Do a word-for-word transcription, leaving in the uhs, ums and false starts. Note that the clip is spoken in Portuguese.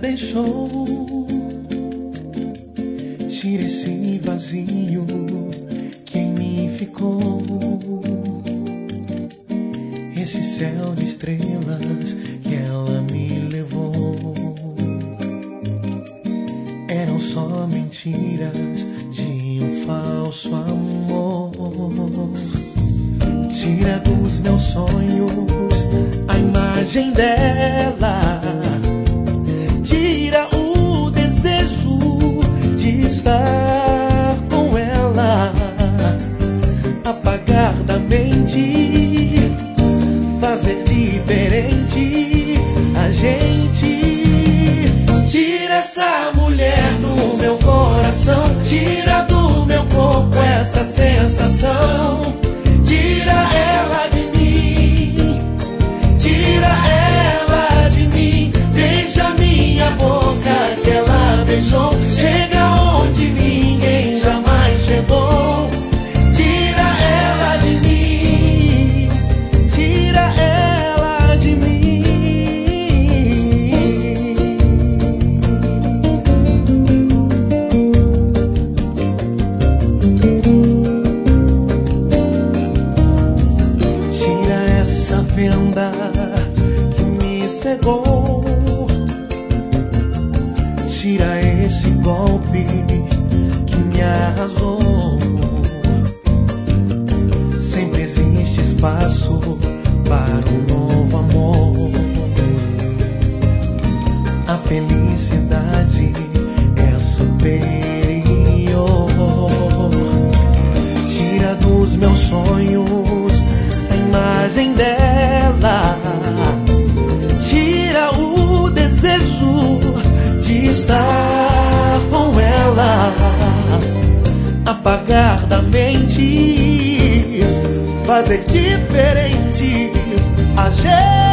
deixou. Tira esse vazio que em mim ficou. Esse céu de estrelas que ela me levou eram só mentiras de um falso amor. Tira dos meus sonhos a imagem dela. Tira o desejo de estar com ela. Apagar da mente, fazer diferente a gente. Tira essa mulher do meu coração, tira do meu corpo essa sensação. Tira ela de mim, tira ela de mim. Beija minha boca que ela beijou, chega onde ninguém jamais chegou. Tira ela de mim, tira ela de mim. Venda que me cegou. Tira esse golpe que me arrasou. Sempre existe espaço para um novo amor. A felicidade é superior. Tira dos meus sonhos a imagem dela. Tira o desejo de estar com ela. Apagar da mente, fazer diferente a gente.